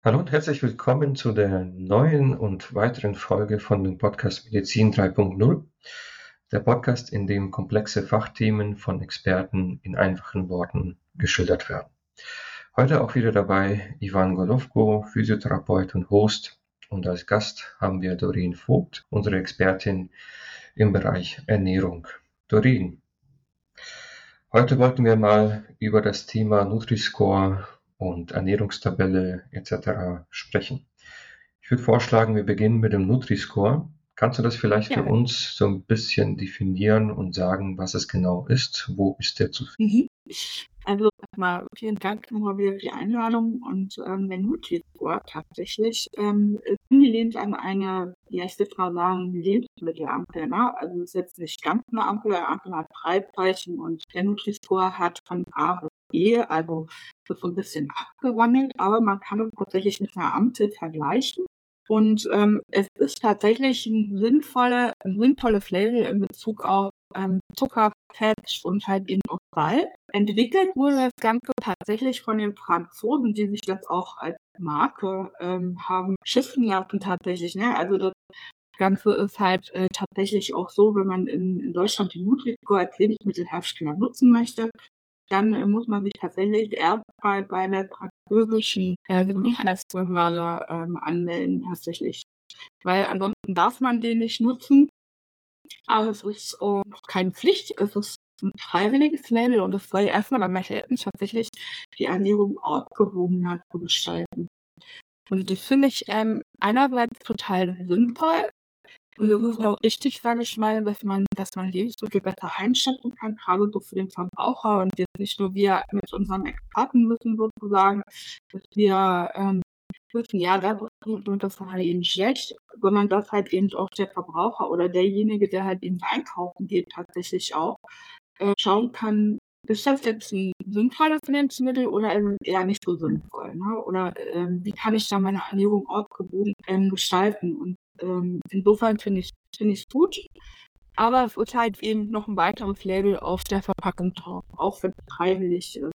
Hallo und herzlich willkommen zu der neuen und weiteren Folge von dem Podcast Medizin 3.0. Der Podcast, in dem komplexe Fachthemen von Experten in einfachen Worten geschildert werden. Heute auch wieder dabei Ivan Golovko, Physiotherapeut und Host. Und als Gast haben wir Doreen Vogt, unsere Expertin im Bereich Ernährung. Doreen, heute wollten wir mal über das Thema Nutri-Score und Ernährungstabelle etc. sprechen. Ich würde vorschlagen, wir beginnen mit dem Nutri-Score. Kannst du das vielleicht für Ja. uns so ein bisschen definieren und sagen, was es genau ist? Wo ist der zu finden? Mhm. Also erstmal vielen Dank nochmal wieder für die Einladung und, der Nutri-Score tatsächlich, ist angelehnt an eine, ja, ich würde mal sagen, Lebensmittelampel, ne? Also ist jetzt nicht ganz 'ne Ampel, eine Ampel hat 3 Zeichen und der Nutri-Score hat von A bis E, also wird so 'n bisschen abgewandelt, aber man kann es tatsächlich mit 'ner Ampel vergleichen. Und, es ist tatsächlich 'n sinnvolles Label in Bezug auf, Zucker, Fett und halt eben auch Salz. Entwickelt wurde das Ganze tatsächlich von den Franzosen, die sich das auch als Marke, haben schiffen lassen tatsächlich, ne? Also, das Ganze ist halt, tatsächlich auch so, wenn man in Deutschland den Nutri-Score als Lebensmittelhersteller nutzen möchte, dann, muss man sich tatsächlich erst mal bei der französischen, Gesundheitsbehörde, anmelden tatsächlich. Weil ansonsten darf man den nicht nutzen, aber es ist, keine Pflicht, es ist 'n freiwilliges Label und es soll erst mal damit helfen, tatsächlich die Ernährung ausgewogener zu gestalten. Und das finde ich, einerseits total sinnvoll und es ist auch wichtig, sage ich mal, dass man Lebensmittel besser einschätzen kann, grade so für den Verbraucher und jetzt nicht nur wir mit unserem Expertenwissen sozusagen, dass wir, wissen, ja, das ist gut und das war halt eben schlecht, sondern dass halt eben auch der Verbraucher oder derjenige, der halt eben einkaufen geht, tatsächlich auch, schauen kann, ist das jetzt 'n sinnvolles Lebensmittel oder ist es eher nicht so sinnvoll, ne? Oder, wie kann ich da meine Ernährung ausgewogen, gestalten? Und, insofern finde ich's gut, aber es ist halt eben noch 'n weiteres Label auf der Verpackung drauf, auch wenn's freiwillig ist.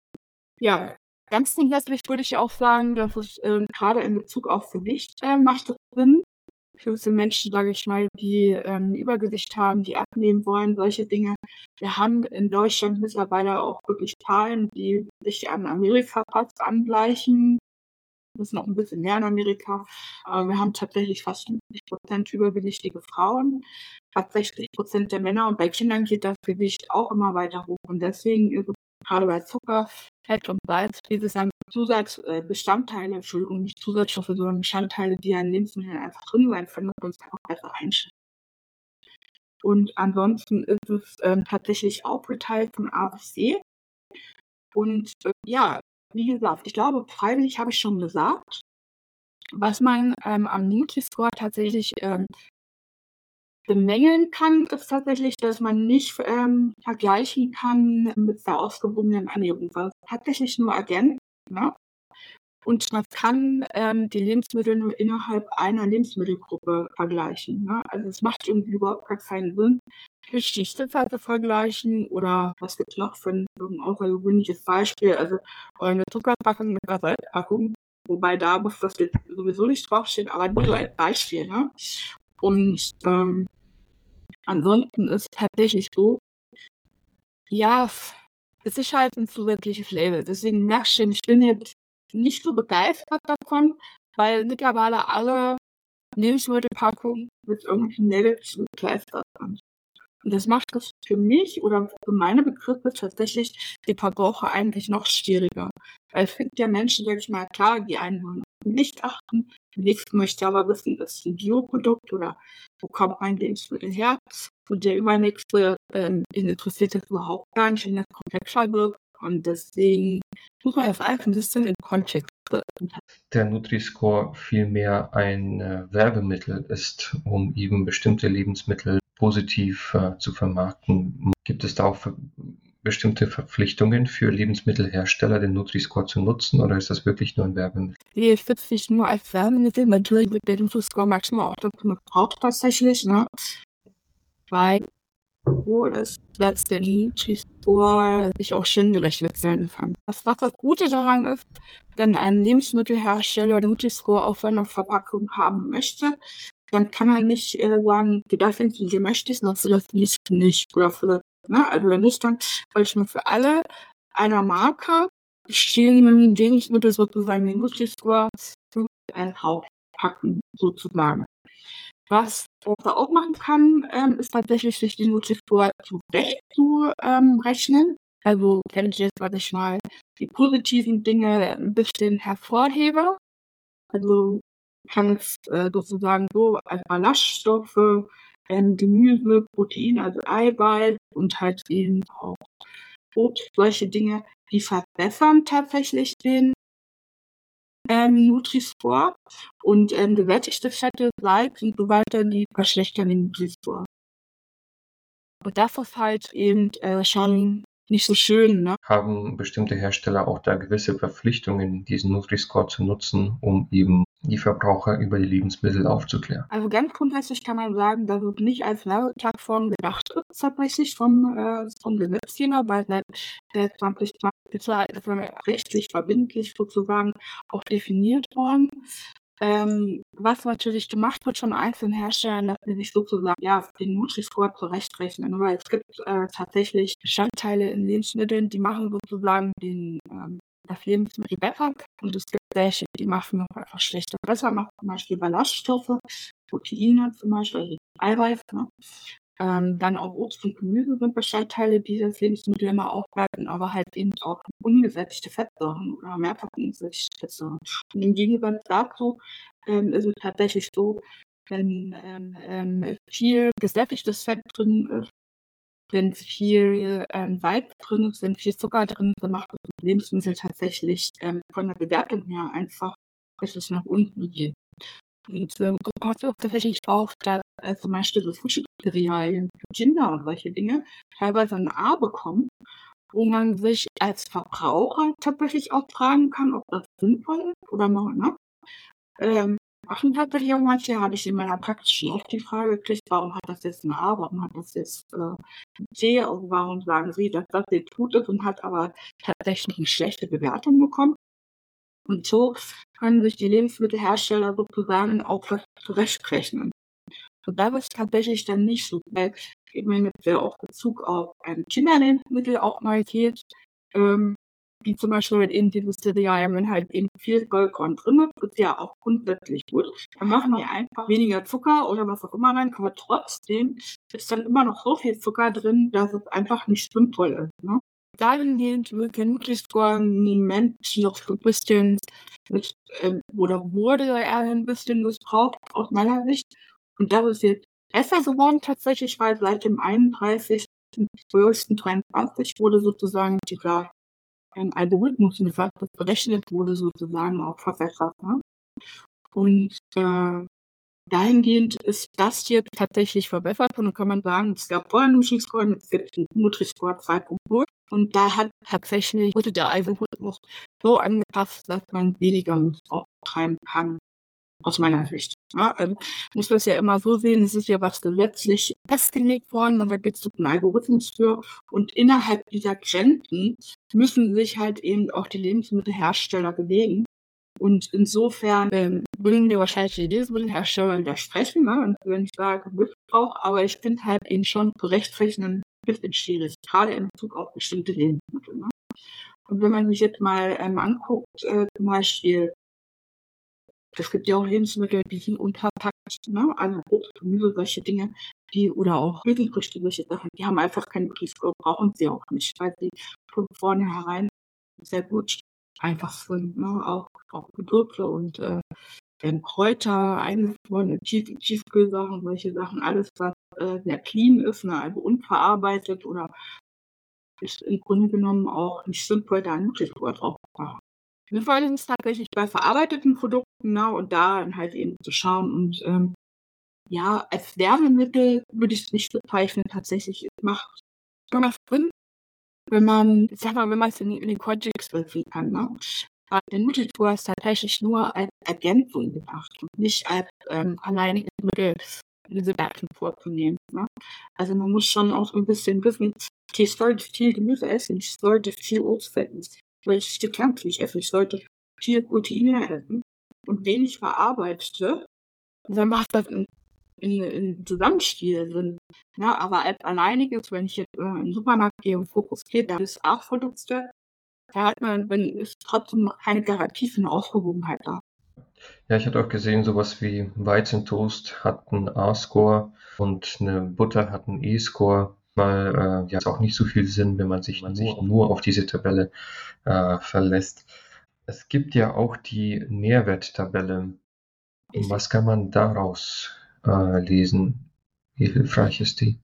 Ja, ganz grundsätzlich würde ich auch sagen, dass es, grade in Bezug auf Gewicht, macht es Sinn für so Menschen, sage ich mal, die, Übergewicht haben, die abnehmen wollen, solche Dinge. Wir haben in Deutschland mittlerweile auch wirklich Zahlen, die sich an Amerika fast angleichen. Das ist noch 'n bisschen mehr in Amerika, aber wir haben tatsächlich fast 50% übergewichtige Frauen, fast 60% der Männer und bei Kindern geht das Gewicht auch immer weiter hoch und deswegen ist es grade bei Zucker, Fett und Salz dieses dann Bestandteile, Entschuldigung, nicht Zusatzstoffe, sondern Bestandteile, die ja in Lebensmitteln einfach drin sein können und uns einfach besser einschätzen. Und ansonsten ist es, tatsächlich aufgeteilt von A bis C und, ja, wie gesagt, ich glaube, freiwillig habe ich schon gesagt. Was man, am Nutri-Score tatsächlich, bemängeln kann, ist tatsächlich, dass man nicht, vergleichen kann mit der ausgewogenen Ernährung, weil es tatsächlich nur ergänzt, ne? Und man kann, die Lebensmittel nur innerhalb einer Lebensmittelgruppe vergleichen, ne? Also, es macht irgendwie überhaupt gar keinen Sinn, die Ziffer zu vergleichen oder was gibt's noch für 'n außergewöhnliches Beispiel? Also, eine Zuckerpackung mit 'ner Salzpackung, wobei da muss das jetzt sowieso nicht draufstehen, aber nur so als Beispiel, ne? Und, ansonsten ist es tatsächlich so, ja, es ist halt 'n zusätzliches Label. Deswegen merkst schon, ich bin jetzt nicht so begeistert davon, weil mittlerweile alle Lebensmittelpackungen mit irgendwelchen Labels gepflastert sind. Und das macht es für mich oder für meine Begriffe tatsächlich den Verbraucher eigentlich noch schwieriger. Weil es gibt ja Menschen, sage ich mal, klar, die einen wollen auf Gewicht achten, der nächste möchte aber wissen, ist es 'n Bioprodukt oder wo kommt mein Lebensmittel her? Und der Übernächste, den interessiert das überhaupt gar nicht, wenn das komplexer wird. Und deswegen muss man das alles 'n bisschen in Kontext setzen. Der Nutri-Score vielmehr ein Werbemittel ist, um eben bestimmte Lebensmittel positiv zu vermarkten. Gibt es da auch bestimmte Verpflichtungen für Lebensmittelhersteller, den Nutri-Score zu nutzen, oder ist das wirklich nur ein Werbemittel? Ne, es wird nicht nur als Werbemittel, natürlich wird der Nutri-Score manchmal auch dazu missbraucht tatsächlich, ne? Weil so ist, dass der Nutri-Score sich auch schön gerechnet werden kann. Was das Gute daran ist, wenn ein Lebensmittelhersteller den Nutri-Score auf seiner Verpackung haben möchte, dann kann er nicht sagen, du darfst nicht, du möchtest, das nicht. Oder für, also wenn nicht, dann für alle einer Marke bestehenden Lebensmittel sozusagen den Nutri-Score zu ein Hauch packen, sozusagen. Was er auch machen kann, ist tatsächlich, sich die Nutri-Score zurecht zu rechnen. Also wenn ich jetzt, mal, die positiven Dinge ein bisschen hervorhebe, also kann es sozusagen so als Ballaststoffe, Gemüse, Protein, also Eiweiß und halt eben auch Obst, solche Dinge, die verbessern tatsächlich den Nutri-Score und gesättigte Fette, Salz und so weiter, die verschlechtern den Nutri-Score. Und das ist halt eben schon nicht so schön, ne? Haben bestimmte Hersteller auch da gewisse Verpflichtungen, diesen Nutri-Score zu nutzen, um eben die Verbraucher über die Lebensmittel aufzuklären? Also ganz grundsätzlich kann man sagen, dass es nicht als Werbeplattform gedacht ist, tatsächlich vom Gesetzgeber, weil seit 2020 ist rechtlich verbindlich sozusagen auch definiert worden. Was natürlich gemacht wird von einzelnen Herstellern, dass sie sich sozusagen den Nutri-Score zurechtrechnen. Weil es gibt tatsächlich Bestandteile in Lebensmitteln, die machen sozusagen das Lebensmittel besser. Und es gibt welche, die machen noch einfach schlechter. Besser macht zum Beispiel Ballaststoffe, Proteine zum Beispiel, also Eiweiß. Ne? Dann auch Obst und Gemüse sind Bestandteile, die das Lebensmittel immer aufwerten, aber halt eben auch ungesättigte Fettsäuren oder mehrfach ungesättigte Fettsäuren. Und im Gegensatz dazu ist es tatsächlich so, wenn viel gesättigtes Fett drin ist, wenn viel Salz drin ist, wenn viel Zucker drin ist, dann macht das Lebensmittel tatsächlich von der Bewertung her einfach richtig nach unten geht. Und kommt auch tatsächlich drauf, dass zum Beispiel so Frühstückscerealien für Kinder und solche Dinge teilweise ein A bekommen, wo man sich als Verbraucher tatsächlich auch fragen kann, ob das sinnvoll ist oder mal, ne? Machen tatsächlich auch manche, hatte ich in meiner Praxis schon oft die Frage gekriegt, warum hat das jetzt ein A, warum hat das jetzt ein C, und warum sagen sie, dass das jetzt gut ist und hat aber tatsächlich eine schlechte Bewertung bekommen. Und so können sich die Lebensmittelhersteller sozusagen auch was zurechtrechnen. Und da ist tatsächlich dann nicht so, weil eben mit auch Bezug auf Kinderlebensmittel auch mal geht, wie zum Beispiel mit eben dieses Cerealien, wenn halt eben viel Vollkorn drin ist ja auch grundsätzlich gut. Dann machen wir einfach weniger Zucker oder was auch immer rein, aber trotzdem ist dann immer noch so viel Zucker drin, dass es einfach nicht sinnvoll ist. Ne? Dahingehend wird der Nutri-Score im Moment noch so ein bisschen oder wurde er ein bisschen missbraucht aus meiner Sicht. Und das ist jetzt besser geworden tatsächlich, weil seit dem 31.12.2023 wurde sozusagen dieser Algorithmus, mit was das berechnet wurde, sozusagen auch verbessert. Ne? Und dahingehend ist das hier tatsächlich verbessert und kann man sagen, es gab vorher einen Nutri-Score, jetzt gibt es einen Nutri-Score 2.0 und da wurde der Algorithmus so angepasst, dass man weniger Missbrauch treiben kann, aus meiner Sicht. Ja, muss das ja immer so sehen, es ist ja was gesetzlich festgelegt worden, und da gibt es einen Algorithmus für und innerhalb dieser Grenzen müssen sich halt eben auch die Lebensmittelhersteller bewegen. Und insofern würden mir wahrscheinlich die Lebensmittelhersteller widersprechen, ne? Und wenn ich sage Missbrauch, aber ich finde halt eben schon zu rechtrechnen ein bisschen schwierig, gerade in Bezug auf bestimmte Lebensmittel. Ne? Und wenn man sich jetzt mal anguckt, zum Beispiel, es gibt ja auch Lebensmittel, die sind unterpackt, ne? Also Obst, Gemüse, solche Dinge, oder auch Hülsenfrüchte, solche Sachen, die haben einfach keinen Nutri-Score, brauchen sie auch nicht, weil sie von vornherein sehr gut einfach sind, ne? Auch Gewürze und Kräuter, eingefrorene Tiefkühlsachen, solche Sachen, alles, was sehr clean ist, ne? Also unverarbeitet oder ist im Grunde genommen auch nicht sinnvoll, da einen Nutri-Score drauf zu machen. Wir freuen uns tatsächlich bei verarbeiteten Produkten, ne, und da dann halt eben zu schauen und als Wärmemittel würde ich es nicht bezeichnen, tatsächlich. Es macht irgendwas Sinn, wenn man, ich sag mal, wenn man es in den Kontext beziehen kann, ne? Aber der Nutri-Score ist tatsächlich nur als Ergänzung gedacht und nicht als alleiniges Mittel, diese Daten vorzunehmen, ne? Also, man muss schon auch so 'n bisschen wissen, okay, ich sollte viel Gemüse essen, ich sollte viel Obst essen, weil ich viel Pflanzlich esse, ich sollte viel Proteine essen und wenig verarbeitete. Und dann macht das in Zusammenspiel Sinn, ne? Aber als Alleiniges, wenn ich jetzt, in den Supermarkt gehe und fokussiert da ist A-Produkte, da hat man wenn ist trotzdem noch keine Garantie für 'ne Ausgewogenheit da. Ja, ich hatte auch gesehen, sowas wie Weizentoast hat 'n A-Score und eine Butter hat 'n E-Score, weil, ja, es auch nicht so viel Sinn, wenn man sich nur auf diese Tabelle, verlässt. Es gibt ja auch die Nährwerttabelle. Was kann man daraus, lesen? Wie hilfreich ist die?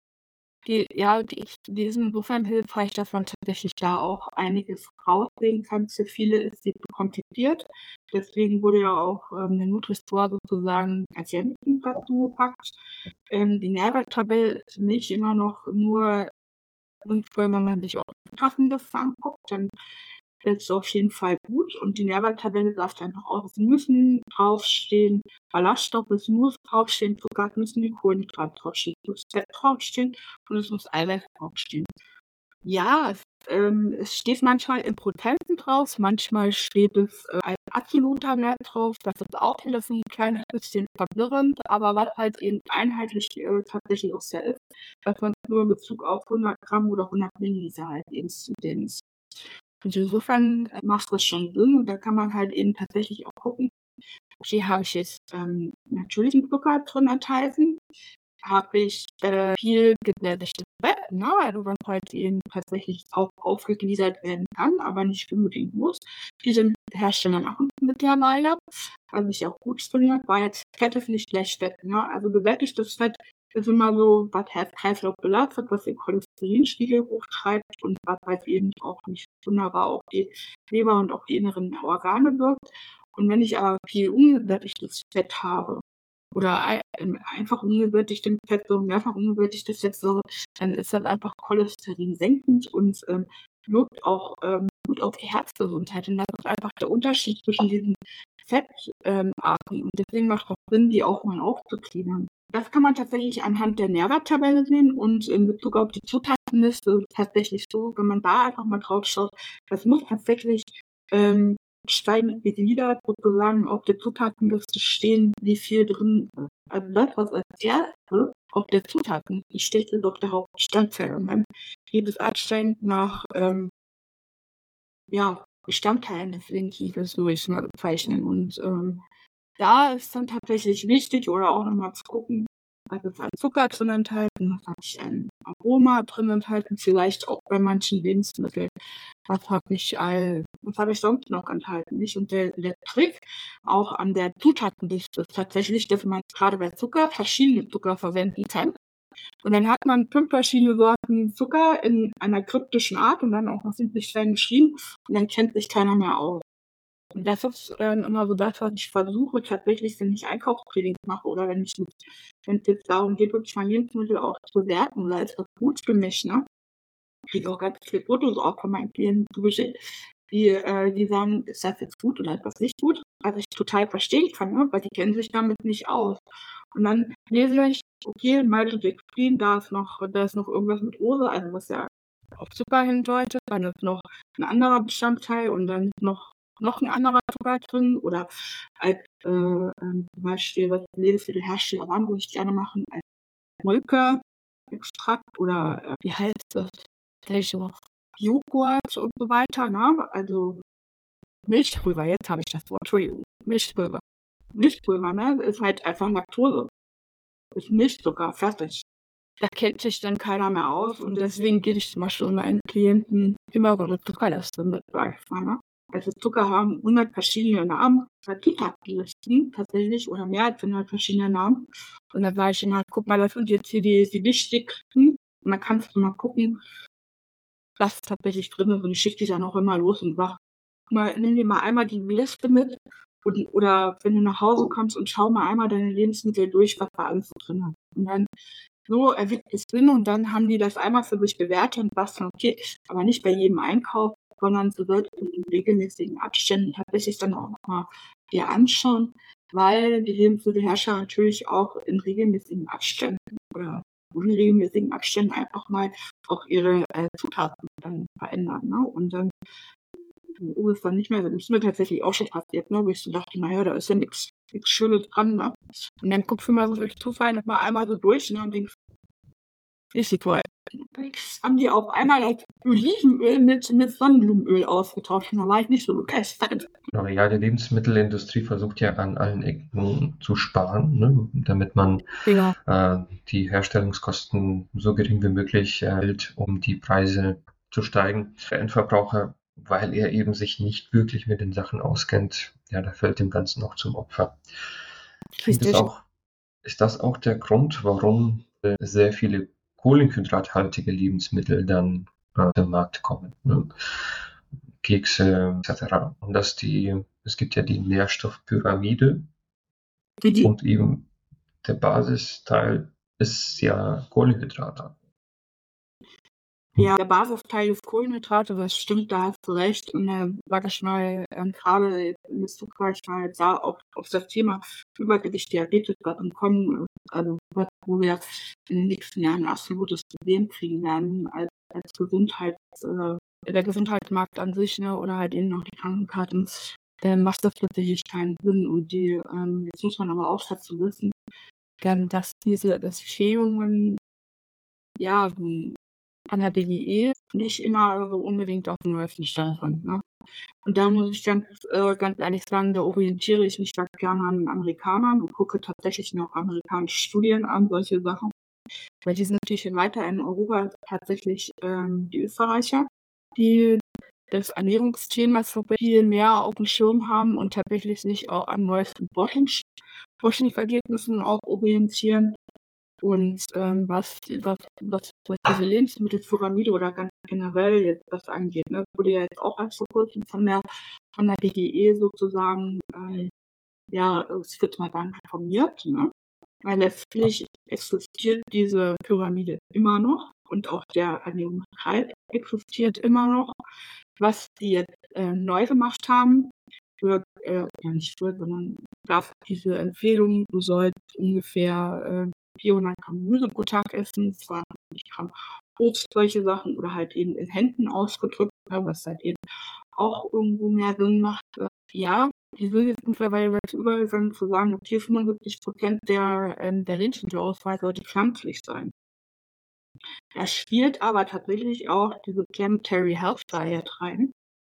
Die ist insofern hilfreich, dass man tatsächlich da auch einiges rauslesen kann. Für viele ist sie zu kompliziert. Deswegen wurde ja auch, 'ne Nutri-Score sozusagen ergänzend dazu gepackt. Die Nährwerttabelle ist für mich immer noch nur sinnvoll, wenn man sich auch die Zutatenliste anguckt, dann ist es auf jeden Fall gut und die Nährwerttabelle darf dann auch es müssen draufstehen Ballaststoffe, es muss draufstehen Zucker, es müssen die Kohlenhydrate draufstehen, es muss Fett draufstehen und es muss Eiweiß draufstehen. Ja, es steht manchmal in Prozenten drauf, manchmal steht es, als absoluter Wert drauf. Das ist auch alles 'n kleines bisschen verwirrend, aber was halt eben einheitlich, tatsächlich auch sehr ist, dass man nur in Bezug auf 100 Gramm oder 100 Milliliter halt eben zu sehen ist. Und insofern macht das schon Sinn und da kann man halt eben tatsächlich auch gucken, okay, habe ich jetzt, natürlichen Zucker drin enthalten? Habe ich, viel gesättigtes Fett, ne, also was halt eben tatsächlich auch aufgegliedert werden kann, aber nicht unbedingt muss. Diese Hersteller machen es mittlerweile, was ich auch gut finde, weil jetzt Fette finde ich gleich Fett, ne? Also gesättigtes Fett ist immer so, was Herz-Kreislauf belastet, was den Cholesterinspiegel hochtreibt und was halt eben auch nicht wunderbar auf die Leber und auch die inneren Organe wirkt. Und wenn ich aber viel ungesättigtes Fett habe oder einfach ungesättigtem Fett, so mehrfach ungesättigtes Fett, so, dann ist das einfach cholesterinsenkend und, wirkt auch, gut auf die Herzgesundheit. Und das ist einfach der Unterschied zwischen diesen Arten. Und deswegen macht es auch Sinn, die auch mal aufzugliedern. Das kann man tatsächlich anhand der Nährwerttabelle sehen und in Bezug auf die Zutatenliste tatsächlich so, wenn man da einfach mal drauf schaut, das muss tatsächlich, ähm, steigen Milliliter sozusagen auf der Zutatenliste stehen, wie viel drin ist. Also das, was als Erstes auf der Zutatenliste steht, sind auch der Hauptbestandteil. Und dann geht es anscheinend nach, ja, Bestandteilen, deswegen hieß es so, ich mal bezeichnen. Und, da ist dann tatsächlich wichtig oder auch noch mal zu gucken, was ist an Zucker drin enthalten, was habe ich an Aroma drin enthalten, vielleicht auch bei manchen Lebensmitteln. Was habe ich sonst noch enthalten, nicht? Und der Trick auch an der Zutatenliste ist tatsächlich, dass man grade bei Zucker verschiedene Zucker verwenden kann. Und dann hat man 5 verschiedene Sorten Zucker in einer kryptischen Art und dann auch noch simpel klein geschrieben und dann kennt sich keiner mehr aus. Und das ist, immer so das, was ich versuche tatsächlich, wenn ich Einkaufstrainings mache oder wenn's jetzt darum geht, wirklich mein Lebensmittel auch zu bewerten, weil ist das gut für mich, ne? Ich kriege auch ganz viele Fotos auch von meinen Klienten zugeschickt, die sagen: „Ist das jetzt gut oder ist das nicht gut?“ Was ich total verstehen kann, ne, weil die kennen sich damit nicht aus. Und dann lese ich, okay, Maltodextrin, da ist noch irgendwas mit Rose, also was ja auf Zucker hindeutet, dann ist noch 'n anderer Bestandteil und dann ist noch 'n anderer Zucker drin oder als, zum Beispiel, was Lebensmittelhersteller wahnsinnig gerne machen, als Molkeextrakt oder, wie heißt das? Vielleicht noch Joghurt und so weiter, ne? Also Milchpulver, jetzt habe ich das Wort, Entschuldigung. Milchpulver. Milchpulver, ne, ist halt einfach Laktose. Ist Milchzucker, fertig. Da kennt sich dann keiner mehr aus und deswegen gebe ich zum Beispiel meinen Klienten immer so 'ne Zuckerliste mit, sage ich mal, ne? Also Zucker haben 100 verschiedene Namen, Zutatenlisten tatsächlich oder mehr als 100 verschiedene Namen. Und dann sage ich ihnen halt: „Guck mal, das sind jetzt hier die wichtigsten.“ Und dann kannst du mal gucken, was tatsächlich drin ist und ich schicke die dann auch immer los und sage: „Guck mal, nimm dir mal einmal die Liste mit oder wenn du nach Hause kommst und schau mal einmal deine Lebensmittel durch, was da alles so drin ist.“ Und dann so ergibt es Sinn und dann haben die das einmal für sich bewertet und was dann okay ist, aber nicht bei jedem Einkauf, sondern so solltest du in regelmäßigen Abständen tatsächlich dann auch noch mal dir anschauen. weil die Lebensmittelhersteller natürlich auch in regelmäßigen Abständen oder unregelmäßigen Abständen einfach mal auch ihre Zutaten dann verändern. Ne? Und dann ist dann nicht mehr, das ist mir tatsächlich auch schon passiert, ne? Wo ich so dachte, naja, da ist ja nichts Schönes dran. Ne? Und dann guckst du mal so durch Zufall noch mal einmal so durch, ne? Und denkst, ist die toll. Haben die auf einmal das Olivenöl mit Sonnenblumenöl ausgetauscht. Und da war ich nicht so begeistert. Ja, die Lebensmittelindustrie versucht ja an allen Ecken zu sparen, ne, damit man Ja. die Herstellungskosten so gering wie möglich hält, um die Preise zu steigen. Der Endverbraucher, weil er eben sich nicht wirklich mit den Sachen auskennt, ja, der fällt dem Ganzen auch zum Opfer. Ist das auch der Grund, warum sehr viele kohlenhydrathaltige Lebensmittel dann auf den Markt kommen? Ne? Kekse etc. Und es gibt ja die Nährstoffpyramide und eben der Basisteil ist ja Kohlenhydrate. Ja, der Basisteil ist Kohlenhydrate, das stimmt, da hast du recht. Und sag ich mal, gerade in Bezug, sag ich mal, da auch auf das Thema Übergewicht, Diabetes kommen, also wo wir in den nächsten Jahren ein absolutes Problem kriegen werden als der Gesundheitsmarkt an sich, ne, oder halt eben noch die Krankenkarten, macht das tatsächlich keinen Sinn. Und jetzt muss man aber auch dazu wissen, dass dass Schädigungen, ja, an der BGE nicht immer so unbedingt auf dem neuesten Stand sind. Ne? Und da muss ich ganz ehrlich sagen, da orientiere ich mich ganz gerne an den Amerikanern und gucke tatsächlich noch amerikanische Studien an, solche Sachen. Weil die sind natürlich weiter in Europa tatsächlich die Österreicher, die das Ernährungsthema so viel mehr auf dem Schirm haben und tatsächlich sich auch an neuesten Forschungsergebnissen auch orientieren. Und was diese Lebensmittelpyramide oder ganz generell jetzt das angeht, ne, wurde ja jetzt auch erst vor kurzem von der BGE sozusagen, ich würde mal sagen, reformiert, ne? Weil letztlich existiert diese Pyramide immer noch und auch der Ernährungskreis existiert immer noch. Was die jetzt neu gemacht haben, sondern gab diese Empfehlung, du sollst ungefähr 400 Gramm Gemüse pro Tag essen, 250 Gramm Obst, solche Sachen, oder halt eben in Händen ausgedrückt, was halt eben auch irgendwo mehr Sinn macht. Ja, die sind jetzt mittlerweile übergegangen zu sagen, okay, 75% der Lebensmittelauswahl sollte pflanzlich sein. Da spielt aber tatsächlich auch diese Planetary Health Diet rein,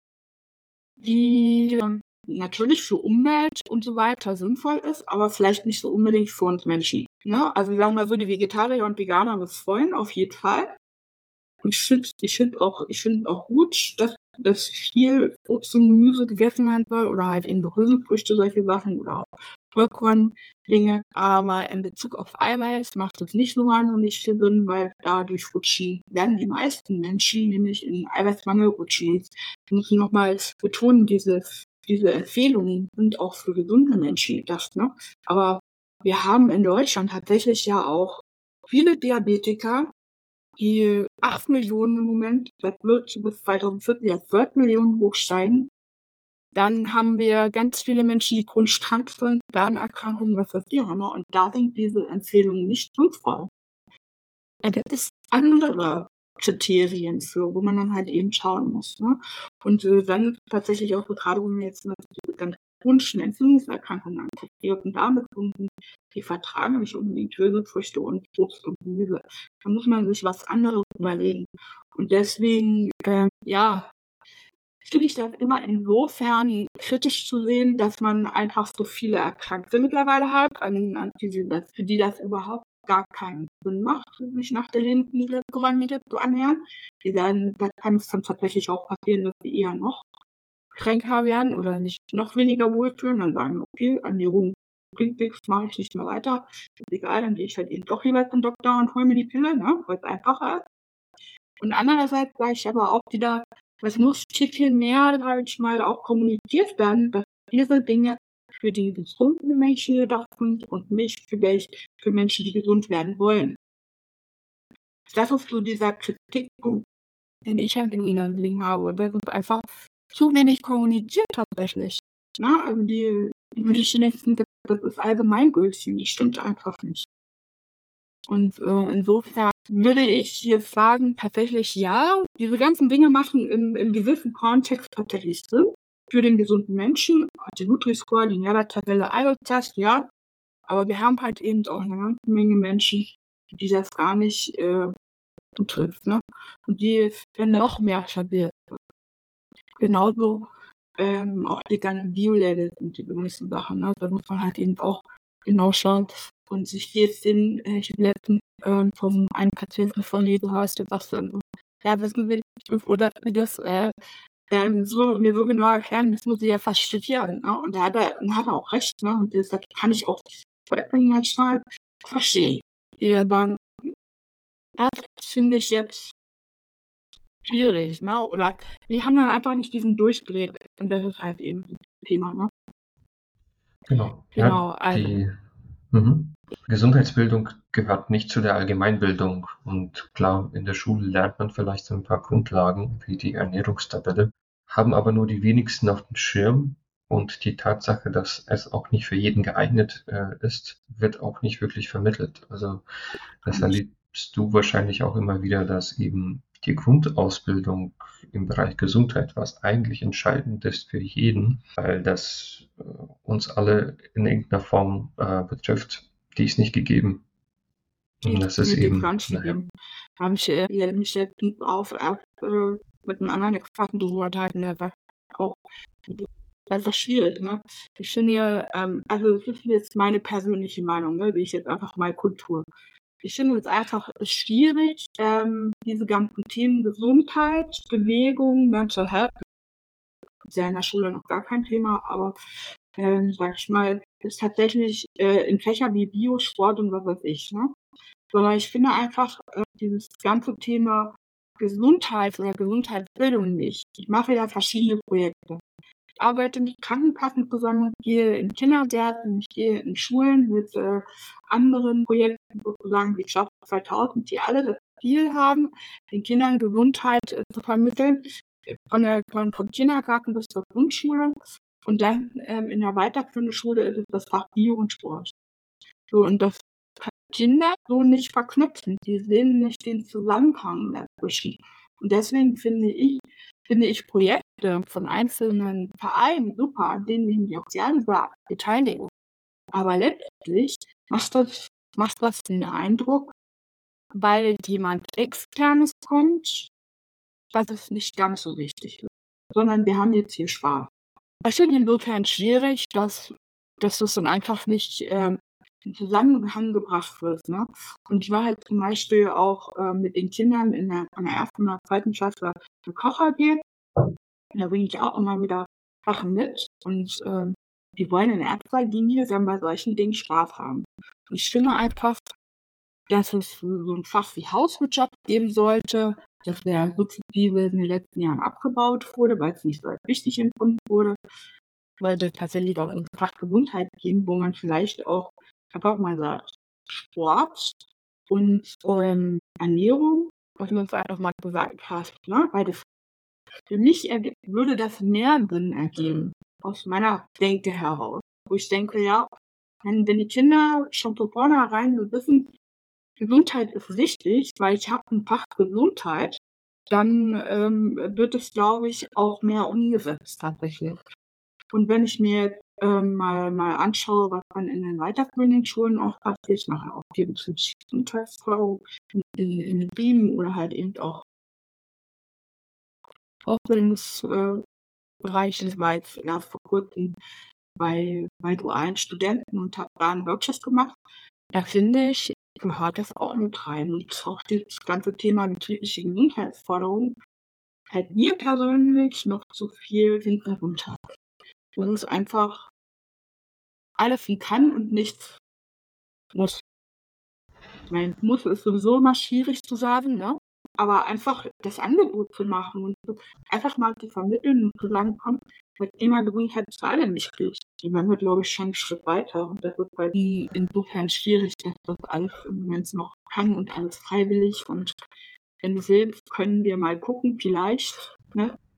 die natürlich für Umwelt und so weiter sinnvoll ist, aber vielleicht nicht so unbedingt für uns Menschen. Ne? Also sagen wir so, die Vegetarier und Veganer das freuen, auf jeden Fall. Und ich finde auch gut, dass viel Obst und Gemüse gegessen werden soll oder halt eben Hülsenfrüchte, solche Sachen oder auch Vollkorn-Dinge. Aber in Bezug auf Eiweiß macht es nicht so wahnsinnig viel Sinn, weil dadurch werden die meisten Menschen nämlich in Eiweißmangel rutschen. Ich muss nochmals betonen, diese Empfehlungen sind auch für gesunde Menschen gedacht, ne? Aber wir haben in Deutschland tatsächlich ja auch viele Diabetiker, die 8 Millionen im Moment, das wird bis 2040 ja 12 Millionen hochsteigen. Dann haben wir ganz viele Menschen, die chronisch krank sind, Darmerkrankungen, was weiß ich auch immer. Und da sind diese Empfehlungen nicht sinnvoll. Da gibt es andere Kriterien für, wo man dann halt eben schauen muss. Ne? Und dann tatsächlich auch, gerade wenn wir jetzt diese ganz chronischen Entzündungserkrankungen angucken, die auch damit verbunden, die vertragen nicht unbedingt Hülsenfrüchte und Obst und Gemüse. Da muss man sich was anderes überlegen. Und deswegen, finde ich das immer insofern kritisch zu sehen, dass man einfach so viele Erkrankte mittlerweile hat, für die das überhaupt gar keinen Sinn macht, sich nach der Lebensmittelpyramide zu ernähren. Da kann es dann tatsächlich auch passieren, dass sie eher noch kränker werden oder nicht noch weniger wohlfühlen. Dann sagen, okay, Ernährung bringt nichts, mache ich nicht mehr weiter. Ist egal, dann gehe ich halt eben doch lieber zum Doktor und hole mir die Pille, ne, weil es einfacher ist. Und andererseits sage ich aber auch wieder, es muss viel mehr, sage ich mal, auch kommuniziert werden, dass diese Dinge für die gesunden Menschen gedacht sind und nicht für Menschen, die gesund werden wollen. Das ist so dieser Kritikpunkt, den ich halt in Ihnen liegen habe. Das ist einfach zu wenig kommuniziert tatsächlich. Na, also die Chinesen gibt das ist allgemeingültig. Das stimmt einfach nicht. Und insofern würde ich jetzt sagen, tatsächlich ja, diese ganzen Dinge machen im gewissen Kontext tatsächlich Sinn für den gesunden Menschen. Die Nutri-Score, die Nährwerttabelle, Eiweißtest, ja. Aber wir haben halt eben auch eine ganze Menge Menschen, die das gar nicht betrifft, ne? Und die werden noch mehr verwirrt. Genauso auch die ganzen Bio-Labels und die gewissen Sachen, ne? Da muss man halt eben auch genau schauen. Und ich jetzt ich habe letztens von einem Patienten von Lesehaus gesagt, ja, wissen Sie, oder das mir so genau erklären, das muss ich ja fast studieren, ne? Und da hat er auch recht, ne? Und das kann ich auch manchmal verstehen. Aber das finde ich jetzt schwierig, ne? Oder die haben dann einfach nicht diesen Durchblick. Und das ist halt eben das Thema, ne? Genau. Genau, Ja, also. die Gesundheitsbildung gehört nicht zu der Allgemeinbildung. Und klar, in der Schule lernt man vielleicht so ein paar Grundlagen wie die Ernährungstabelle, haben aber nur die wenigsten auf dem Schirm. Und die Tatsache, dass es auch nicht für jeden geeignet ist, wird auch nicht wirklich vermittelt. Also das erlebst du wahrscheinlich auch immer wieder, dass eben die Grundausbildung im Bereich Gesundheit, was eigentlich entscheidend ist für jeden, weil das uns alle in irgendeiner Form betrifft, die ist nicht gegeben. Und das ist Definitiv eben, ganz naja, gegeben. Habe ich mich letztens mit einem anderen Experten drüber unterhalten, der sagt auch, das ist schwierig, ne? Ich finde ja, also das ist jetzt meine persönliche Meinung, ne, wie ich jetzt einfach mal kundtue. Ich finde es einfach schwierig, diese ganzen Themen Gesundheit, Bewegung, Mental Health, ist ja in der Schule noch gar kein Thema, aber sag ich mal, ist tatsächlich in Fächern wie Bio, Sport und was weiß ich, ne? Sondern ich finde einfach dieses ganze Thema Gesundheit oder Gesundheitsbildung nicht. Ich mache ja verschiedene Projekte. Ich arbeite mit Krankenkassen zusammen, ich gehe in Kindergärten, ich gehe in Schulen mit anderen Projekten sozusagen wie Job 2000, die alle das Ziel haben, den Kindern Gesundheit zu vermitteln, vom Kindergarten bis zur Grundschule. Und dann in der weiterführenden Schule ist es das Fach Bio und Sport. So, und das Kinder so nicht verknüpfen. Die sehen nicht den Zusammenhang dazwischen. Und deswegen finde ich Projekte von einzelnen Vereinen super, an denen ich mich auch gerne beteilige. Aber letztlich macht das den Eindruck, weil jemand Externes kommt, dass es nicht ganz so wichtig ist. Sondern wir haben jetzt hier Spaß. Ich finde insofern schwierig, dass das dann einfach nicht in Zusammenhang gebracht wird, ne? Und ich war halt zum Beispiel auch mit den Kindern an der ersten oder zweiten Klasse für Koch AG. Da bringe ich auch immer wieder Sachen mit. Und die wollen in erster Linie dann bei solchen Dingen Spaß haben. Und ich finde einfach, dass es so ein Fach wie Hauswirtschaft geben sollte, dass der sukzessive in den letzten Jahren abgebaut wurde, weil es nicht so als wichtig empfunden wurde. Weil es tatsächlich auch ins Fach Gesundheit gehen, wo man vielleicht auch einfach mal sagt, Sport und Ernährung, was man uns einfach mal gesagt hat, ne? Weil das für mich würde das mehr Sinn ergeben, aus meiner Denke heraus. Wo ich denke, ja, wenn die Kinder schon von vornherein so wissen, Gesundheit ist wichtig, weil ich habe ein Fach Gesundheit, dann wird es, glaube ich, auch mehr umgesetzt tatsächlich. Und wenn ich mir mal anschaue, was dann in den weiterführenden Schulen auch passiert, nachher auch die betriebliche Gesundheitsförderung in den Betrieben oder halt eben auch Ausbildungsbereichen, das war jetzt erst vor kurzem bei dualen Studenten und habe da einen Workshop gemacht. Da finde ich, gehört das auch mit rein. Und auch das ganze Thema betriebliche Gesundheitsförderung halt mir persönlich noch zu viel Hintergrund hat. Das ist einfach alles wie kann und nichts muss. Ich meine, muss ist sowieso immer schwierig zu sagen, ne? Aber einfach das Angebot zu machen und so einfach mal zu vermitteln und zu sagen, komm, das Thema Gesundheit ist für alle wichtig. Die waren wir, glaube ich, schon einen Schritt weiter. Und das wird bei die insofern schwierig, dass das alles im Moment noch kann und alles freiwillig. Und wenn du willst, können wir mal gucken, vielleicht, ne?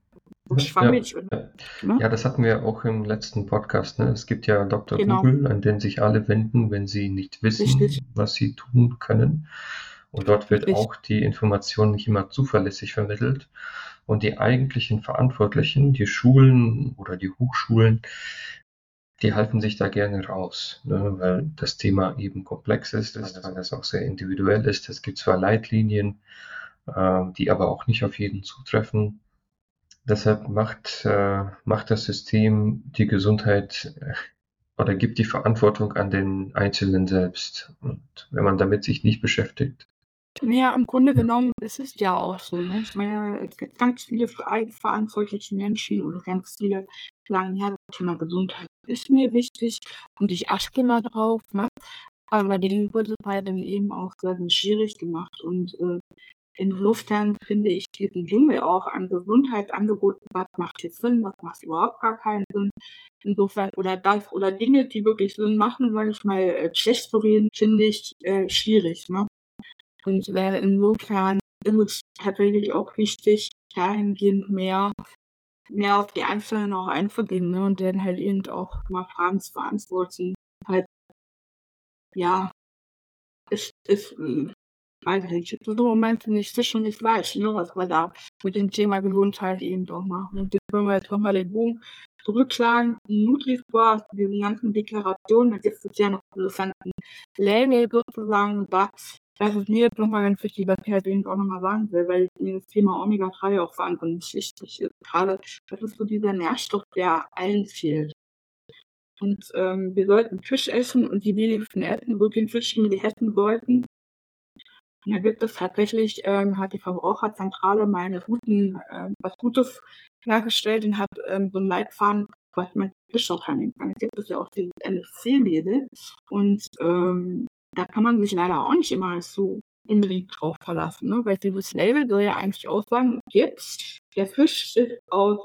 so Ja, ja, schwammig und ja. ne? Ja, das hatten wir auch im letzten Podcast, ne? Es gibt ja Dr. Genau, Google, an den sich alle wenden, wenn sie nicht richtig, wissen, was sie tun können. Und dort wird richtig. auch die Information nicht immer zuverlässig vermittelt. Und die eigentlichen Verantwortlichen, die Schulen oder die Hochschulen, die halten sich da gerne raus, ne, weil das Thema eben komplex ist, weil das auch sehr individuell ist. Es gibt zwar Leitlinien, die aber auch nicht auf jeden zutreffen. Deshalb macht das System die Gesundheit oder gibt die Verantwortung an den Einzelnen selbst. Und wenn man damit sich nicht beschäftigt, Ja, im Grunde genommen ist es ja auch so, ne? Ich meine, es gibt ganz viele eigenverantwortliche Menschen oder ganz viele sagen: „Ja, das Thema Gesundheit ist mir wichtig und ich achte immer drauf“, ne? Aber denen wurde es halt dann eben auch sehr, sehr schwierig gemacht und, insofern finde ich diesen Dschungel auch an Gesundheitsangeboten, was macht hier Sinn, was macht überhaupt gar keinen Sinn. Insofern oder Dinge, die wirklich Sinn machen, sage ich mal, schlecht zu reden, finde ich, schwierig, ne? Und, insofern ist es tatsächlich auch wichtig, dahingehend mehr auf die Einzelnen auch einzugehen, ne, und denen halt eben auch mal Fragen zu beantworten. Halt, ja, ist weiß ich nicht, ist im Moment nicht sicher und nicht weiß, ne, was wir da mit dem Thema Gesundheit eben auch machen. Und jetzt können wir jetzt noch mal den Bogen zurückschlagen. Nutri-Score, diese ganzen Deklarationen, da gibt es ja noch diese ganzen Pläne sozusagen. Das ist mir jetzt noch mal ganz wichtig, was ich halt eben auch noch mal sagen will, weil mir das Thema Omega-3 auch wahnsinnig wichtig ist. Grade das ist so dieser Nährstoff, der allen fehlt. Und, wir sollten Fisch essen und die wenigsten essen so den Fisch, den wir essen sollten. Und da gibt es tatsächlich, hat die Verbraucherzentrale mal 'ne was Gutes hergestellt und hat, so 'n Leitfaden, was man Fisch auch nehmen kann. Da gibt es ja auch dieses MSC-Label und, da kann man sich leider auch nicht immer so unbedingt drauf verlassen, ne? Weil dieses Label soll ja eigentlich aussagen: „Okay, der Fisch ist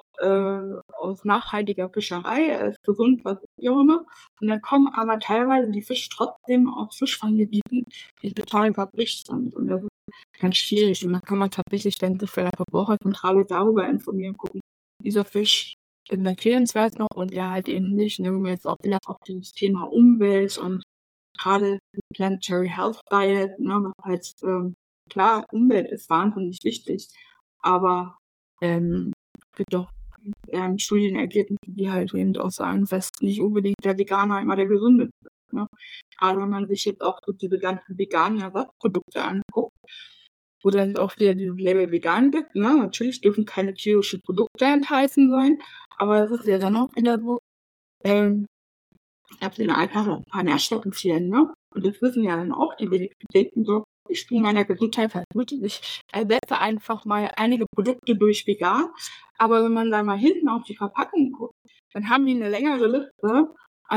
aus nachhaltiger Fischerei, er ist gesund“, was wie auch immer. Und dann kommen aber teilweise die Fische trotzdem aus Fischfanggebieten, die total verbricht sind. Und das ist ganz schwierig. Und da kann man tatsächlich dann sich bei der Verbraucherzentrale darüber informieren, gucken, dieser Fisch ist empfehlenswert noch und der halt eben nicht. Ne, wenn wir jetzt auch wieder auf dieses Thema Umwelt und grade Planetary Health Diet, ne, was halt, klar, Umwelt ist wahnsinnig wichtig, aber, gibt auch, Studienergebnisse, die halt eben auch sagen, dass nicht unbedingt der Veganer immer der Gesündeste ist, ne? Grade wenn man sich jetzt auch so diese ganzen veganen Ersatzprodukte anguckt, wo dann auch wieder dieses Label vegan gibt, ne? Natürlich dürfen keine tierischen Produkte enthalten sein, aber es ist ja dann auch wieder so, ähm dass ihnen einfach ein paar Nährstoffe fehlen, ne? Und das wissen ja dann auch die wenigsten, denken so: „Ich bin meiner Gesundheit verpflichtet. Ich ersetze einfach mal einige Produkte durch vegan.“ Aber wenn man da mal hinten auf die Verpackung guckt, dann haben die 'ne längere Liste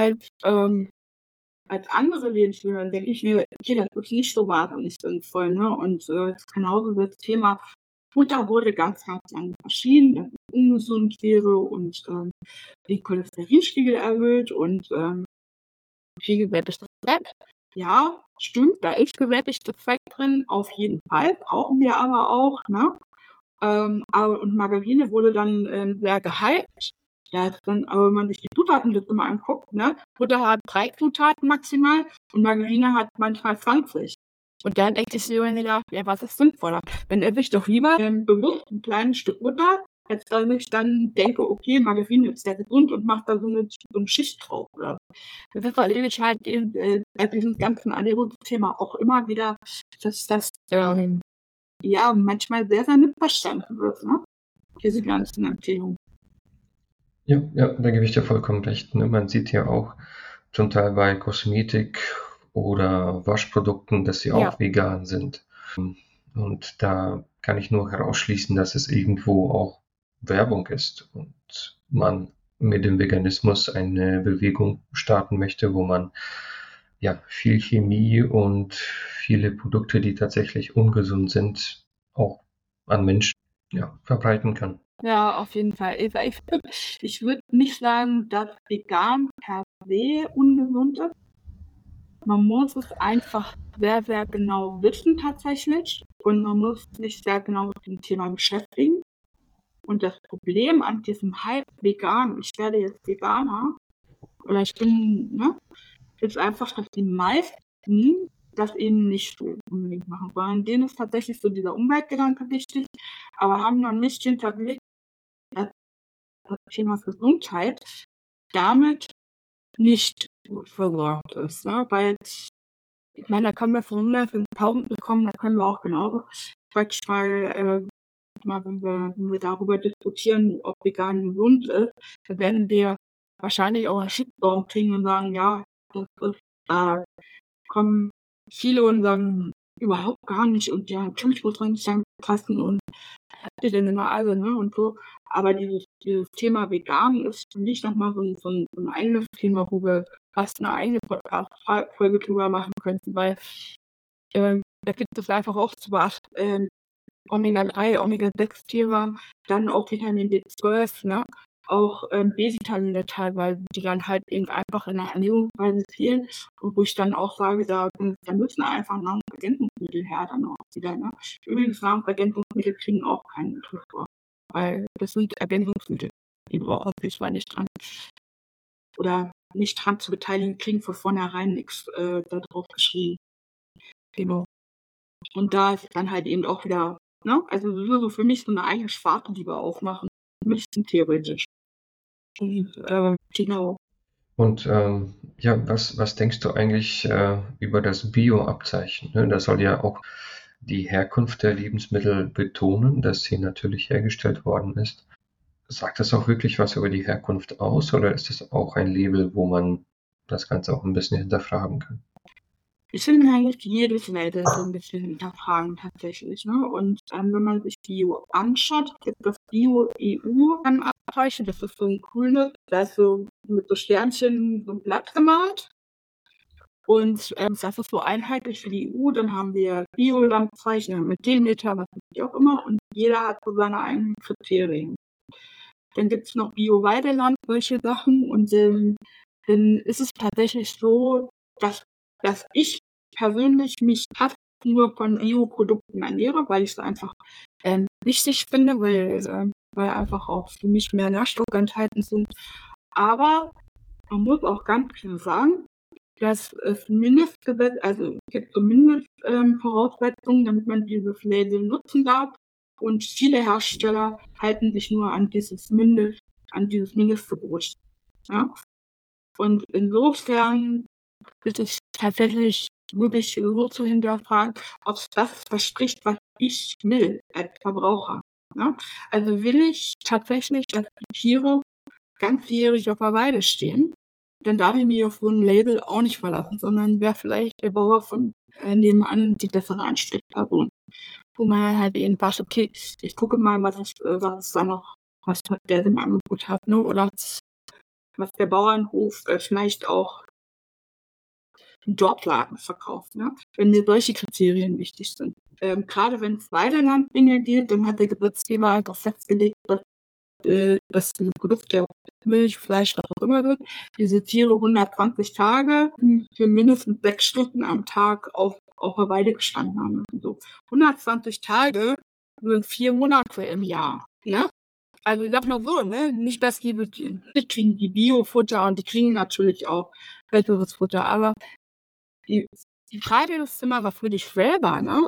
als andere Lebensmittel. Dann denke ich mir: „Okay, das ist nicht so wahnsinnig sinnvoll“, ne? Und, genauso das Thema Futter wurde ganz, ganz lange verschieden, dass es ungesund wäre und, den Cholesterinspiegel erhöht und, viel gesättigtes Fett. Ja, stimmt, da ist gesättigtes Fett drin, auf jeden Fall, brauchen wir aber auch, ne? Und Margarine wurde dann, sehr gehypt. Ja, dann aber wenn man sich die Zutatenliste mal anguckt, ne? Butter hat 3 Zutaten maximal und Margarine hat manchmal 20. Und dann denkt sich jeder: „Ja, was ist sinnvoller? Dann esse ich doch lieber, bewusst 'n kleines Stück Butter, als dass ich dann denke: „Okay, Margarine ist sehr gesund“ und mache da so 'ne Schicht drauf oder das erlebe ich halt bei diesem ganzen Ernährungsthema auch immer wieder, dass das, ja, manchmal sehr, sehr missverstanden wird, ne? Diese ganzen Empfehlungen. ja, ja, da gebe ich dir vollkommen recht, ne? Man sieht ja auch zum Teil bei Kosmetik oder Waschprodukten, dass sie Ja, auch vegan sind. Und da kann ich nur herausschließen, dass es irgendwo auch Werbung ist und man mit dem Veganismus eine Bewegung starten möchte, wo man ja viel Chemie und viele Produkte, die tatsächlich ungesund sind, auch an Menschen ja, verbreiten kann. ja, auf jeden Fall. Ich würde nicht sagen, dass vegan per se ungesund ist. Man muss es einfach sehr, sehr genau wissen tatsächlich und man muss sich sehr genau mit dem Thema beschäftigen. Und das Problem an diesem Hype vegan, ich werde jetzt Veganer oder ich bin, ne, ist einfach, dass die meisten das eben nicht so unbedingt machen wollen. Denen ist tatsächlich so dieser Umweltgedanke wichtig, aber haben noch nicht hinterlegt, dass das Thema Gesundheit damit nicht gut versorgt ist. Ne? Weil, ich meine, da können wir von 100.000 bekommen, da können wir auch genauso mal, wenn wir darüber diskutieren, ob vegan gesund ist, dann werden wir wahrscheinlich auch einen Shitstorm kriegen und sagen, ja, das ist, da kommen viele und sagen überhaupt gar nicht und ja, natürlich muss man nicht sagen, passen und habt ihr denn immer alle, ne, und so. Aber dieses Thema vegan ist für mich nochmal so ein eigenes Thema, wo wir fast eine eigene Podcast-Folge drüber machen könnten, weil da gibt es einfach auch zu beachten, Omega-3, Omega-6-Thema, dann auch Vitamin B12, ne? Auch B-Vitamine teilweise, die dann halt eben einfach in der Ernährungsweise fehlen und wo ich dann auch sage, da müssen einfach Nahrungsergänzungsmittel her dann auch wieder. Ne? Übrigens, Nahrungsergänzungsmittel kriegen auch keinen Zufuhr, weil das sind Ergänzungsmittel, die überhaupt nicht dran oder nicht dran zu beteiligen, kriegen von vornherein nichts da drauf geschrieben. Genau. Und da ist dann halt eben auch wieder, ne? Also so für mich so eine eigene Sparte, die wir aufmachen müssten, theoretisch. Und, genau. Und ja, was denkst du eigentlich über das Bio-Abzeichen? Ne? Das soll ja auch die Herkunft der Lebensmittel betonen, dass sie natürlich hergestellt worden ist. Sagt das auch wirklich was über die Herkunft aus oder ist das auch ein Label, wo man das Ganze auch ein bisschen hinterfragen kann? Ich finde eigentlich jedes Label so ein bisschen hinterfragen tatsächlich, ne? Und wenn man sich Bio anschaut, gibt es Bio-EU-Abzeichen, das ist so ein grünes, da ist so mit so Sternchen so ein Blatt gemalt. Und das ist so einheitlich für die EU. Dann haben wir Bio-Landzeichen mit Demeter, was auch immer, und jeder hat so seine eigenen Kriterien. Dann gibt es noch Bio-Weideland, solche Sachen. Und dann ist es tatsächlich so, dass ich persönlich mich fast nur von Bio-Produkten ernähre, weil ich es einfach wichtig finde, weil einfach auch für mich mehr Nährstoffe enthalten sind. Aber man muss auch ganz klar sagen, dass es Mindestgesetz, also es gibt so Mindestvoraussetzungen, damit man dieses Label nutzen darf. Und viele Hersteller halten sich nur an dieses Mindestgebot. Ja? Und insofern ist es tatsächlich wirklich so zu hinterfragen, ob es das verspricht, was ich will als Verbraucher. Ja? Also will ich tatsächlich, dass die Tiere ganzjährig auf der Weide stehen, dann darf ich mich auf so ein Label auch nicht verlassen, sondern wäre vielleicht der Bauer von nebenan die bessere Ansprechperson. Wo man halt eben sagt, okay, ich gucke mal, was da noch, was der im Angebot hat, ne? Oder was der Bauernhof vielleicht auch im Dorfladen verkauft, ne? Wenn mir solche Kriterien wichtig sind. Gerade wenn es Weideland-Dinge geht, dann hat der Gesetzgeber einfach festgelegt, dass das Produkt der Milch, Fleisch, was auch immer wird, diese Tiere 120 Tage für mindestens 6 Stunden am Tag auf der Weide gestanden haben. So 120 Tage sind 4 Monate im Jahr. Ne? Also ich sag nur so, ne? Nicht, dass die kriegen die Biofutter und die kriegen natürlich auch besseres Futter, aber die Frage ist immer, was will ich selber? Ne?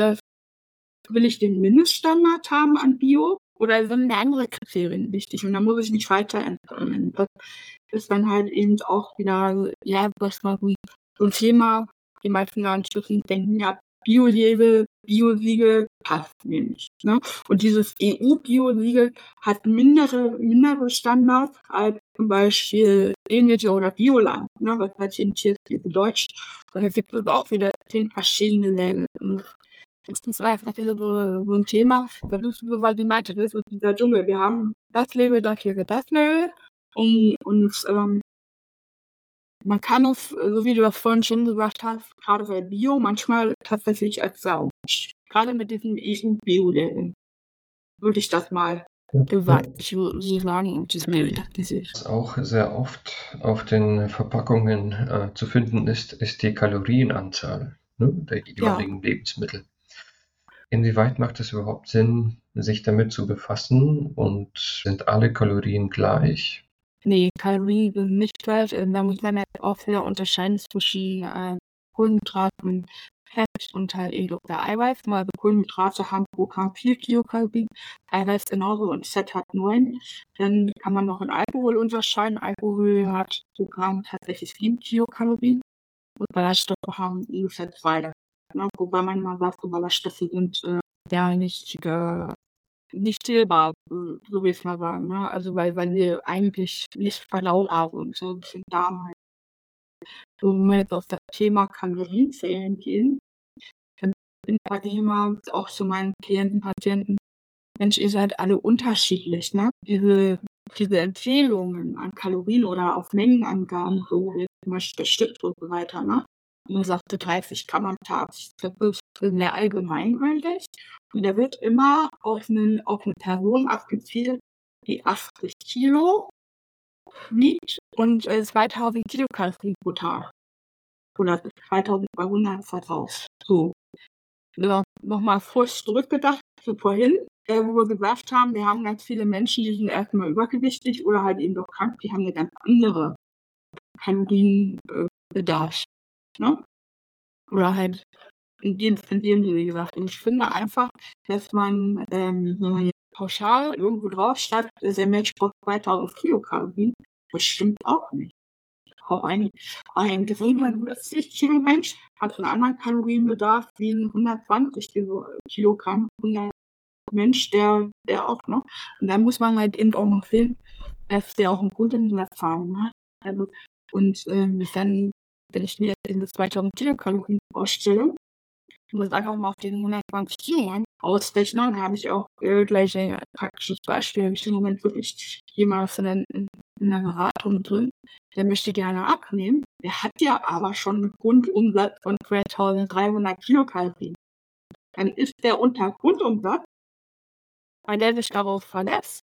Will ich den Mindeststandard haben an Bio? Oder sind mir andere Kriterien wichtig? Und da muss ich nicht weiter entfernen. Das ist dann halt eben auch wieder, ja, was mal so ein Thema. Die meisten Landschaften denken, ja, Bio-Label, Bio-Siegel passt mir nicht. Ne? Und dieses EU-Bio-Siegel hat mindere Standards als zum Beispiel Demeter oder Bioland, ne? Was halt in Tierpflege bedeutet. Und da gibt es auch wieder 10 verschiedene Label. Das war jetzt natürlich so ein Thema, das ist so, was ich meinte, das ist dieser Dschungel. Wir haben das Label, das Label und man kann es, so wie du das vorhin schon gesagt hast, gerade bei Bio manchmal tatsächlich als Sau. Gerade mit diesem EU-Bio-Label würde ich das mal sagen. Was auch sehr oft auf den Verpackungen zu finden ist die Kalorienanzahl, ne, der jeweiligen Lebensmittel. Inwieweit macht es überhaupt Sinn, sich damit zu befassen und sind alle Kalorien gleich? Nee, Kalorien sind nicht gleich. Da muss man halt auch wieder unterscheiden zwischen Kohlenhydraten, Fett und halt eben auch der Eiweiß. Also Kohlenhydrate haben pro Gramm 4 Kilokalorien, Eiweiß genauso und Fett hat 9. Dann kann man noch in Alkohol unterscheiden. Alkohol hat pro Gramm tatsächlich 7 Kilokalorien und Ballaststoffe haben ungefähr 2. Ne? Wobei man mal sagt, so Ballaststoffe sind ja nicht zählbar, so will ich's mal sagen, ne? Also, weil wir eigentlich nicht verdaut haben und so 'n bisschen Darm halt. So, wenn wir jetzt auf das Thema Kalorienzählen gehen, dann bin ich sage ich immer auch zu meinen Klienten, Patienten: „Mensch, ihr seid alle unterschiedlich, ne?“ Diese Empfehlungen an Kalorien oder auf Mengenangaben, so jetzt zum Beispiel Stück und so weiter, ne? Und man sagte 30 Gramm am Tag. Das ist sehr allgemeingültig und der wird immer auf 'ne Person abgezielt, die 80 Kilo wiegt und 2000 Kilokalorien pro Tag. Oder 2200 Verbrauch. So. Ja, noch mal kurz zurückgedacht zu vorhin, wo wir gesagt haben, wir haben ganz viele Menschen, die sind erst mal übergewichtig oder halt eben doch krank, die haben 'ne ganz andere Kalorien Bedarf, ne? Oder halt in dem Sinne gesagt. Und ich finde einfach, dass man, wenn man jetzt pauschal irgendwo draufschreibt, der Mensch braucht 2000 Kilokalorien, das stimmt auch nicht. Auch ein gesunder 70 Kilo Mensch hat 'n anderen Kalorienbedarf wie 'n 120 Kilogramm junger Mensch, der auch, ne? Und da muss man halt eben auch noch sehen, dass der auch 'n Grundumsatzzahlung hat. Also und, dann, wenn ich mir jetzt diese 2000 Kilokalorien vorstelle, ich muss einfach mal auf den 120 Kilogramm ausrechnen, habe ich auch, gleich ein praktisches Beispiel. Ich bin im Moment wirklich jemand in 'ner Beratung drin, der möchte gerne abnehmen. Der hat ja aber schon 'n Grundumsatz von 2300 Kilokalorien. Dann ist der unter Grundumsatz, weil der sich darauf verlässt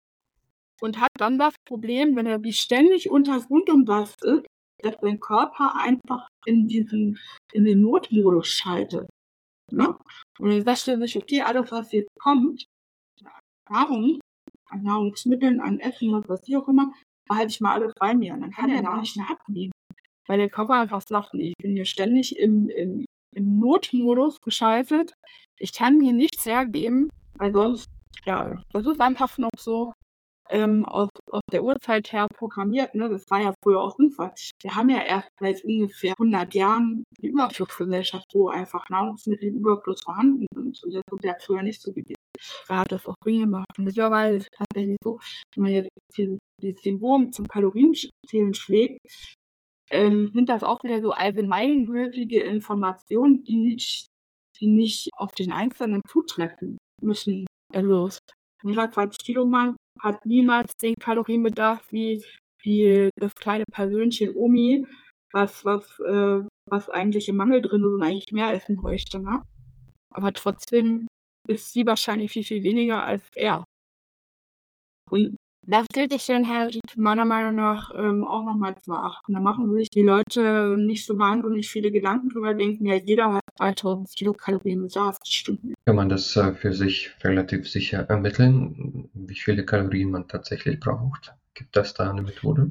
und hat dann das Problem, wenn er wie ständig unter Grundumsatz ist, dass sein Körper einfach in den Notmodus schaltet, ne? Und dann sagt er sich: „Okay, alles, was jetzt kommt, Nahrung, an Nahrungsmitteln, an Essen, was wie auch immer, behalte ich mal alles bei mir.“ Und dann kann er gar nicht mehr abnehmen, weil der Körper einfach sagt: „Ne, ich bin hier ständig im Notmodus geschaltet. Ich kann mir nichts hergeben, weil sonst“ ja, das ist einfach noch so, aus der Urzeit her programmiert, ne? Das war ja früher auch sinnvoll. Wir haben ja erst seit ungefähr 100 Jahren die Überflussgesellschaft, wo einfach Nahrungsmittel im Überfluss vorhanden sind. Und das ist ja früher nicht so gewesen. Da hat das auch Sinn gemacht. Und mittlerweile ist es tatsächlich so, wenn man jetzt den Bogen zum Kalorienzählen schlägt, sind das auch wieder so allgemeingültige Informationen, die nicht auf den Einzelnen zutreffen müssen. Also, 120 Kilo Mann hat niemals den Kalorienbedarf wie das kleine Persönchen Omi, was eigentlich im Mangel drin ist und eigentlich mehr essen bräuchte, ne? Aber trotzdem isst sie wahrscheinlich viel, viel weniger als er. Und das gilt sich dann halt meiner Meinung nach, auch noch mal zu beachten. Da machen sich die Leute nicht so wahnsinnig viele Gedanken drüber, denken ja, jeder hat 2000 Kilokalorien Bedarf. Das stimmt nicht. Kann man das für sich relativ sicher ermitteln, wie viele Kalorien man tatsächlich braucht? Gibt es da eine Methode?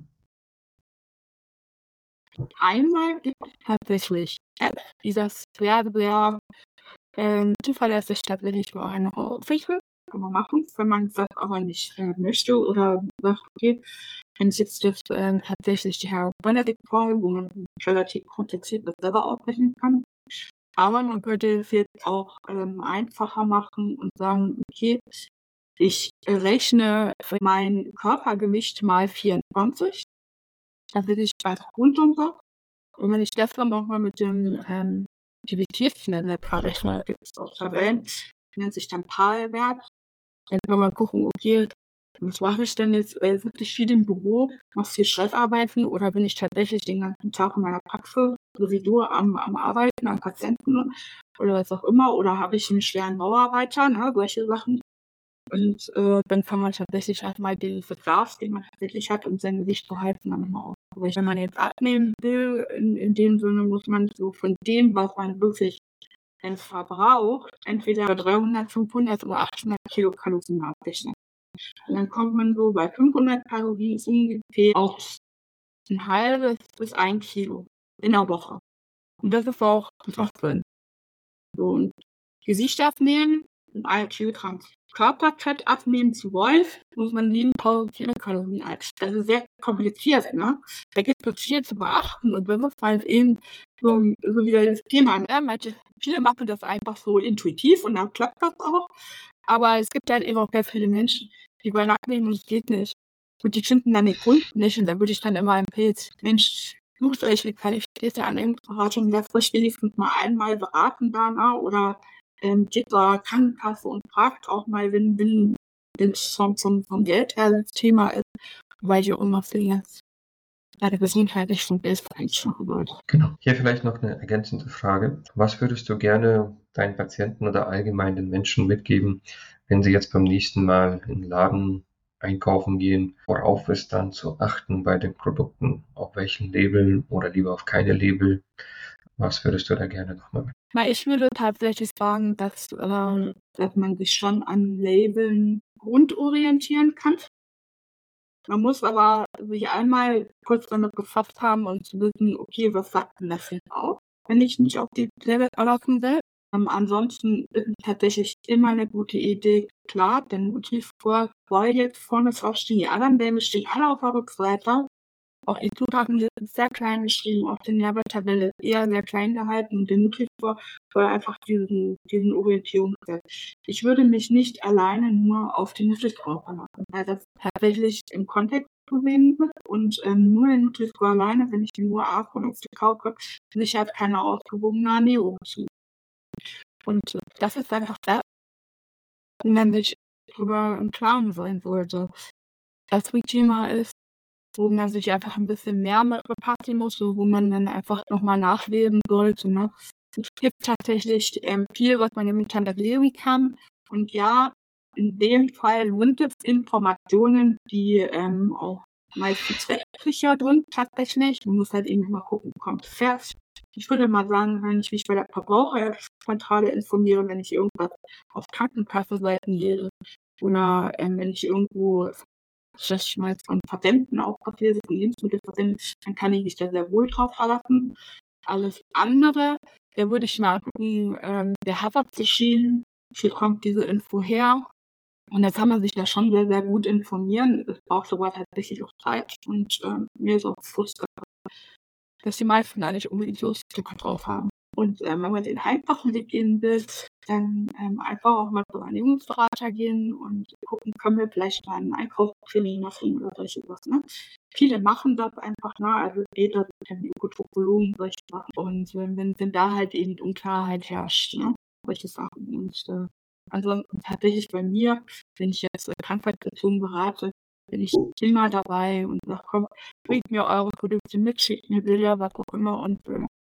Einmal gibt es tatsächlich Apps, die das sehr, sehr, zuverlässig tatsächlich für einen rausfinden. Kann man machen, wenn man das aber nicht, möchte oder sagt: „Okay, wenn ich jetzt, tatsächlich die Benedict brauche, wo man relativ kompliziert das selber ausrechnen kann.“ Aber man könnte es jetzt auch, einfacher machen und sagen: „Okay, ich rechne für mein Körpergewicht mal 24, dann bin ich bei Grundumsatz. Und wenn ich das dann noch mal mit dem, Aktivitätsnetzwerk verrechne, gibt's auch Tabellen, nennt sich dann PAL-Wert. Dann kann man gucken, okay, was mache ich denn jetzt, wirklich viel im Büro, muss viel Stress arbeiten oder bin ich tatsächlich den ganzen Tag in meiner Praxis sowieso am Arbeiten, an Patienten oder was auch immer oder habe ich 'n schweren Bauarbeiter, ne, solche Sachen. Und, dann kann man tatsächlich halt mal den Bedarf, den man tatsächlich hat, um sein Gewicht zu halten, dann noch mal ausgleichen. Wenn man jetzt abnehmen will, in dem Sinne muss man so von dem, was man wirklich verbraucht, entweder 300, 500 oder 800 Kilokalorien abrechnen. Und dann kommt man so bei 500 Kalorien ungefähr auf ein halbes bis 1 Kilo in der Woche. Und das ist auch drin. So, und Gewicht abnehmen und 1 Kilogramm Körperfett abnehmen zu wollen, muss man 7.000 Kilokalorien essen. Das ist sehr kompliziert, ne? Da gibt es viel zu beachten und wenn man halt eben so wieder das Thema, ne? Viele machen das einfach so intuitiv und dann klappt das auch. Aber es gibt halt eben auch sehr viele Menschen, die wollen abnehmen und es geht nicht. Und die finden dann den Grund nicht und da würde ich dann immer empfehlen, Mensch, sucht euch eine qualifizierte Ernährungsberatung, lasst euch wenigstens mal einmal beraten danach oder geht zur Krankenkasse und fragt auch mal, wenn es vom Geld her das Thema ist, weil ihr immer viel bei der Gesundheit nicht von Geld reinschauen wollt. Genau. Hier vielleicht noch eine ergänzende Frage. Was würdest du gerne deinen Patienten oder allgemein den Menschen mitgeben, wenn sie jetzt beim nächsten Mal in den Laden einkaufen gehen? Worauf ist dann zu achten bei den Produkten? Auf welchen Label oder lieber auf keine Label? Was würdest du da gerne nochmal mit? Ich würde tatsächlich sagen, dass man sich schon an Labeln grundorientieren kann. Man muss aber sich einmal kurz damit befasst haben und zu wissen, okay, was sagt denn das jetzt auch, wenn ich mich auf die Label verlassen will. Ansonsten ist es tatsächlich immer eine gute Idee. Klar, der Nutri-Score soll jetzt vorne draufstehen, die anderen Labels stehen alle auf der Rückseite. Auch die Zutaten sind sehr klein geschrieben, auch die Nährwerttabelle eher sehr klein gehalten und der Nutri-Score soll einfach diesen Orientierungswert. Ich würde mich nicht alleine nur auf den Nutri-Score verlassen, weil das tatsächlich im Kontext zu sehen wird und nur den Nutri-Score alleine, wenn ich nur A-Produkte kaufe, will ich halt keine ausgewogene Ernährung zu. Und das ist einfach das, wo man sich drüber im Klaren sein sollte. Das Thema ist, wo man sich einfach ein bisschen mehr mit befassen muss, so wo man dann einfach nochmal nachlesen sollte. Ne? Es gibt tatsächlich viel, was man im Internet lesen kann. Und ja, in dem Fall sind es Informationen, die auch meistens rechtssicher sind, tatsächlich. Man muss halt eben mal gucken, kommt es fest. Ich würde mal sagen, wenn ich mich bei der Verbraucherkontrolle informiere, wenn ich irgendwas auf Krankenkassenseiten lese oder wenn ich irgendwo mal von Patenten auch passiert, von Lebensmittelpatenten, dann kann ich mich da sehr wohl drauf verlassen. Alles andere, da würde ich mal gucken, der Harvard geschehen, wie kommt diese Info her? Und da kann man sich da schon sehr, sehr gut informieren. Es braucht sogar tatsächlich auch Zeit und mir ist auch bewusst, dass die meisten da nicht unbedingt Lust drauf haben. Und wenn man den einfachen Weg gehen will, dann einfach auch mal zu einem Ernährungsberater gehen und gucken, können wir vielleicht mal einen Einkaufstraining machen oder solche was. Ne? Viele machen das einfach, ne? Also Beta, Ökotropologen, solche Sachen. Und wenn da halt eben Unklarheit herrscht, ne? Solche Sachen. Und ansonsten tatsächlich bei mir, wenn ich jetzt krankheitsbezogen berate, bin ich immer dabei und sage, komm, bringt mir eure Produkte mit, schickt mir Bilder, was auch immer und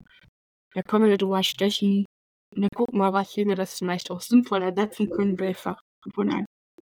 da können wir drüber stechen und dann gucken wir, was wir das vielleicht auch sinnvoll ersetzen können, einfach von einem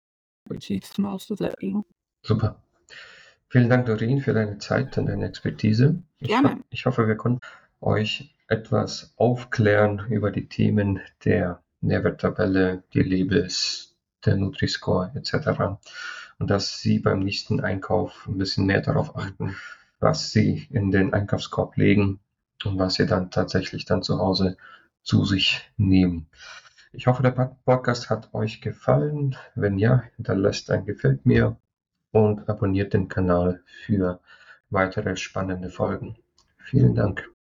System auszusetzen. Super. Vielen Dank, Doreen, für deine Zeit und deine Expertise. Gerne. Ich hoffe, wir konnten euch etwas aufklären über die Themen der Nährwerttabelle, die Labels, der Nutri-Score etc. Und dass Sie beim nächsten Einkauf ein bisschen mehr darauf achten, was Sie in den Einkaufskorb legen und was Sie dann tatsächlich dann zu Hause zu sich nehmen. Ich hoffe, der Podcast hat euch gefallen. Wenn ja, hinterlasst ein Gefällt mir und abonniert den Kanal für weitere spannende Folgen. Vielen Dank.